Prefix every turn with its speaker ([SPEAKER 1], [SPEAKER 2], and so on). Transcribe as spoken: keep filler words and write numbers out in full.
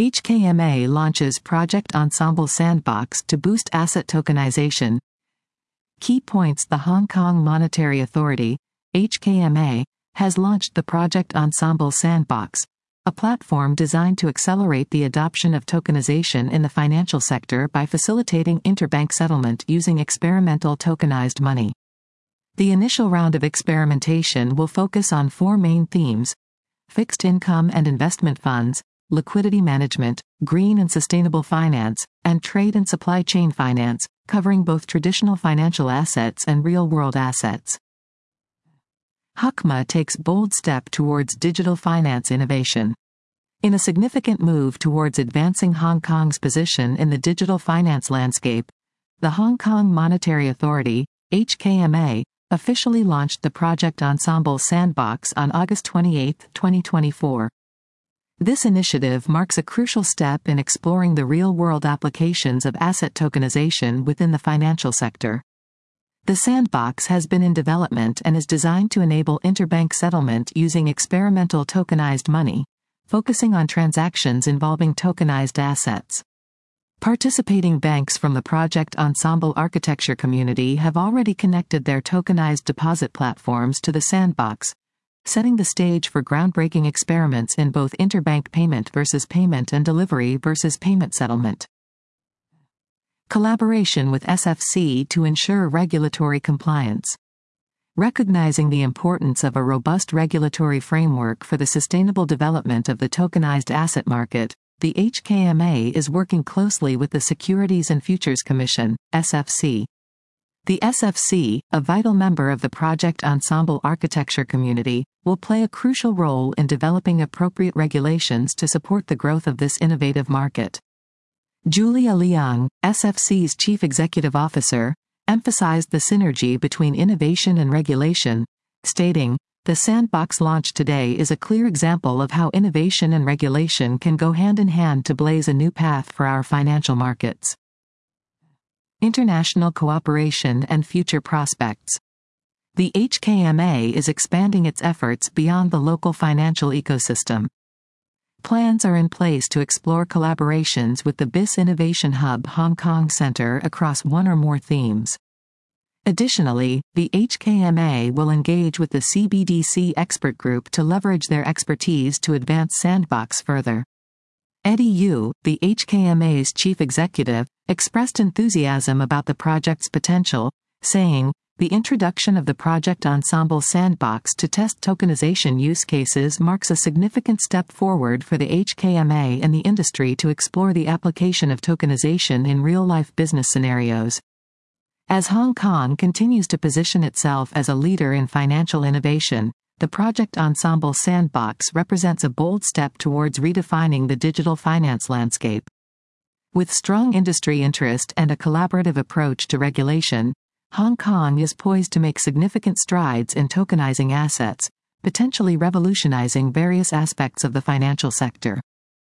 [SPEAKER 1] H K M A launches Project Ensemble Sandbox to boost asset tokenization. Key points: the Hong Kong Monetary Authority, H K M A, has launched the Project Ensemble Sandbox, a platform designed to accelerate the adoption of tokenization in the financial sector by facilitating interbank settlement using experimental tokenized money. The initial round of experimentation will focus on four main themes: fixed income and investment funds, liquidity management, green and sustainable finance, and trade and supply chain finance, covering both traditional financial assets and real-world assets. H K M A takes bold step towards digital finance innovation. In a significant move towards advancing Hong Kong's position in the digital finance landscape, the Hong Kong Monetary Authority, H K M A, officially launched the Project Ensemble Sandbox on August twenty-eighth, twenty twenty-four. This initiative marks a crucial step in exploring the real-world applications of asset tokenization within the financial sector. The sandbox has been in development and is designed to enable interbank settlement using experimental tokenized money, focusing on transactions involving tokenized assets. Participating banks from the Project Ensemble architecture community have already connected their tokenized deposit platforms to the sandbox, setting the stage for groundbreaking experiments in both interbank payment versus payment and delivery versus payment settlement. Collaboration with S F C to ensure regulatory compliance. Recognizing the importance of a robust regulatory framework for the sustainable development of the tokenized asset market, the H K M A is working closely with the Securities and Futures Commission, S F C. The S F C, a vital member of the Project Ensemble architecture community, will play a crucial role in developing appropriate regulations to support the growth of this innovative market. Julia Liang, S F C's Chief Executive Officer, emphasized the synergy between innovation and regulation, stating, "The sandbox launch today is a clear example of how innovation and regulation can go hand in hand to blaze a new path for our financial markets." International cooperation and future prospects. The H K M A is expanding its efforts beyond the local financial ecosystem. Plans are in place to explore collaborations with the B I S Innovation Hub Hong Kong Center across one or more themes. Additionally, the H K M A will engage with the C B D C expert group to leverage their expertise to advance Sandbox further. Eddie Yu, the H K M A's chief executive, expressed enthusiasm about the project's potential, saying, "The introduction of the Project Ensemble Sandbox to test tokenization use cases marks a significant step forward for the H K M A and the industry to explore the application of tokenization in real-life business scenarios." As Hong Kong continues to position itself as a leader in financial innovation, the Project Ensemble Sandbox represents a bold step towards redefining the digital finance landscape. With strong industry interest and a collaborative approach to regulation, Hong Kong is poised to make significant strides in tokenizing assets, potentially revolutionizing various aspects of the financial sector.